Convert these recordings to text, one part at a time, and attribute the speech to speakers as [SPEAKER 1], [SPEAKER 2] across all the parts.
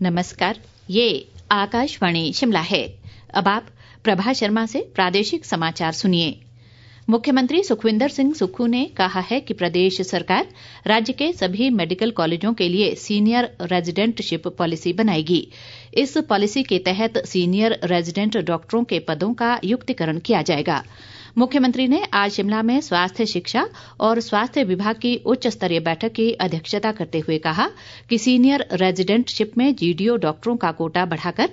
[SPEAKER 1] नमस्कार, ये आकाशवाणी शिमला है। अब आप प्रभा शर्मा से प्रादेशिक समाचार सुनिए। मुख्यमंत्री सुखविंदर सिंह सुक्खू ने कहा है कि प्रदेश सरकार राज्य के सभी मेडिकल कॉलेजों के लिए सीनियर रेजिडेंटशिप पॉलिसी बनाएगी। इस पॉलिसी के तहत सीनियर रेजिडेंट डॉक्टरों के पदों का युक्तिकरण किया जाएगा। मुख्यमंत्री ने आज शिमला में स्वास्थ्य शिक्षा और स्वास्थ्य विभाग की उच्च स्तरीय बैठक की अध्यक्षता करते हुए कहा कि सीनियर रेजिडेंटशिप में जीडीओ डॉक्टरों का कोटा बढ़ाकर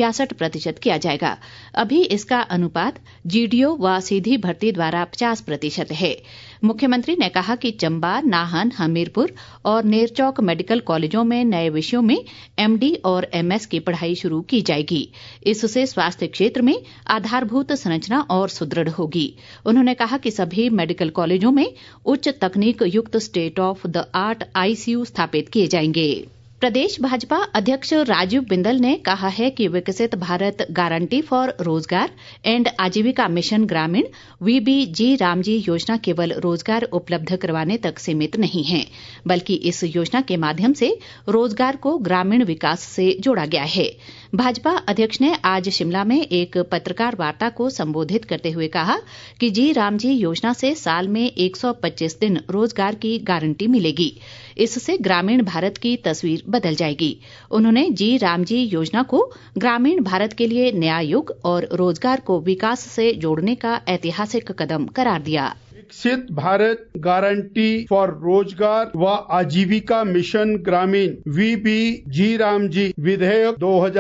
[SPEAKER 1] 66% किया जाएगा। अभी इसका अनुपात जीडीओ व सीधी भर्ती द्वारा 50% है। मुख्यमंत्री ने कहा कि चंबा, नाहन, हमीरपुर और नेरचौक मेडिकल कॉलेजों में नए विषयों में एमडी और एमएस की पढ़ाई शुरू की जाएगी। इससे स्वास्थ्य क्षेत्र में आधारभूत संरचना और सुदृढ़ होगी। उन्होंने कहा कि सभी मेडिकल कॉलेजों में उच्च तकनीक युक्त state of the art ICU स्थापित किए जाएंगे। प्रदेश भाजपा अध्यक्ष राजीव बिंदल ने कहा है कि विकसित भारत गारंटी फॉर रोजगार एंड आजीविका मिशन ग्रामीण वीबीजी रामजी योजना केवल रोजगार उपलब्ध करवाने तक सीमित नहीं है, बल्कि इस योजना के माध्यम से रोजगार को ग्रामीण विकास से जोड़ा गया है। भाजपा अध्यक्ष ने आज शिमला में एक पत्रकार वार्ता को संबोधित करते हुए कहा कि जी रामजी योजना से साल में 125 दिन रोजगार की गारंटी मिलेगी। इससे ग्रामीण भारत की तस्वीर बदल जाएगी। उन्होंने जी रामजी योजना को ग्रामीण भारत के लिए नया युग और रोजगार को विकास से जोड़ने का ऐतिहासिक कदम करार दिया।
[SPEAKER 2] विकसित भारत गारंटी फॉर रोजगार व आजीविका मिशन ग्रामीण वीबीजी रामजी विधेयक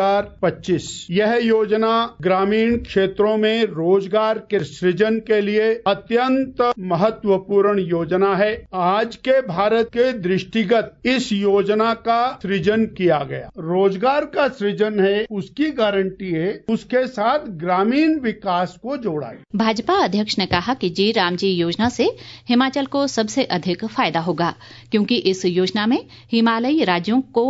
[SPEAKER 2] 2025। यह योजना ग्रामीण क्षेत्रों में रोजगार के सृजन के लिए अत्यंत महत्वपूर्ण योजना है। आज के भारत के दृष्टिगत इस योजना का सृजन किया गया। रोजगार का सृजन है, उसकी गारंटी है, उसके साथ ग्रामीण विकास को जोड़ा है।
[SPEAKER 1] भाजपा अध्यक्ष ने कहा कि जी रामजी योजना से हिमाचल को सबसे अधिक फायदा होगा, क्योंकि इस योजना में हिमालयी राज्यों को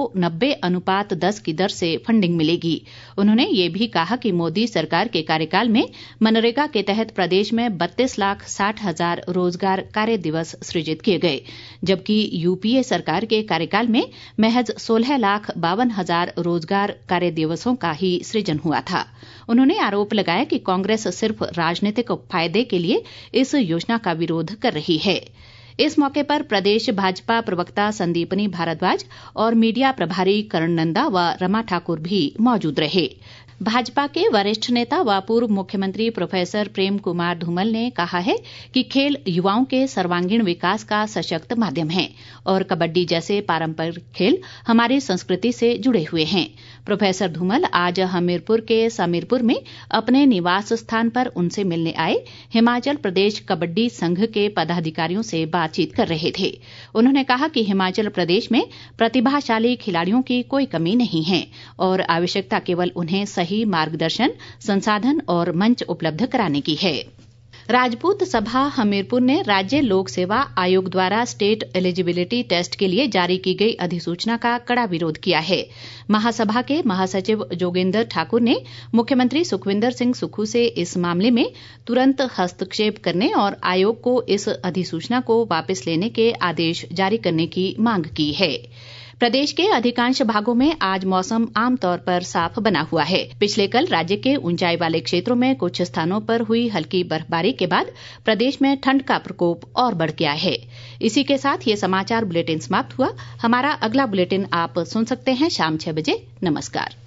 [SPEAKER 1] 90:10 की दर से फंडिंग मिलेगी। उन्होंने ये भी कहा कि मोदी सरकार के कार्यकाल में मनरेगा के तहत प्रदेश में 32,60,000 रोजगार कार्य दिवस सृजित किए गए, जबकि यूपीए सरकार के कार्यकाल में महज 16,52,000 रोजगार कार्य दिवसों का ही सृजन हुआ था। उन्होंने आरोप लगाया कि कांग्रेस सिर्फ राजनीतिक फायदे के लिए इस योजना का विरोध कर रही है। इस मौके पर प्रदेश भाजपा प्रवक्ता संदीपनी भारद्वाज और मीडिया प्रभारी कर्ण नंदा व रमा ठाकुर भी मौजूद रहे। भाजपा के वरिष्ठ नेता व पूर्व मुख्यमंत्री प्रोफेसर प्रेम कुमार धूमल ने कहा है कि खेल युवाओं के सर्वांगीण विकास का सशक्त माध्यम है और कबड्डी जैसे पारंपरिक खेल हमारी संस्कृति से जुड़े हुए हैं। प्रोफेसर धूमल आज हमीरपुर के समीरपुर में अपने निवास स्थान पर उनसे मिलने आए हिमाचल प्रदेश कबड्डी संघ के पदाधिकारियों से बातचीत कर रहे थे। उन्होंने कहा कि हिमाचल प्रदेश में प्रतिभाशाली खिलाड़ियों की कोई कमी नहीं है और आवश्यकता केवल उन्हें सही मार्गदर्शन, संसाधन और मंच उपलब्ध कराने की है। राजपूत सभा हमीरपुर ने राज्य लोक सेवा आयोग द्वारा स्टेट एलिजिबिलिटी टेस्ट के लिए जारी की गई अधिसूचना का कड़ा विरोध किया है। महासभा के महासचिव जोगेंद्र ठाकुर ने मुख्यमंत्री सुखविंदर सिंह सुक्खू से इस मामले में तुरंत हस्तक्षेप करने और आयोग को इस अधिसूचना को वापस लेने के आदेश जारी करने की मांग की है। प्रदेश के अधिकांश भागों में आज मौसम आमतौर पर साफ बना हुआ है। पिछले कल राज्य के ऊंचाई वाले क्षेत्रों में कुछ स्थानों पर हुई हल्की बर्फबारी के बाद प्रदेश में ठंड का प्रकोप और बढ़ गया है। इसी के साथ ये समाचार बुलेटिन समाप्त हुआ। हमारा अगला बुलेटिन आप सुन सकते हैं शाम 6 बजे। नमस्कार।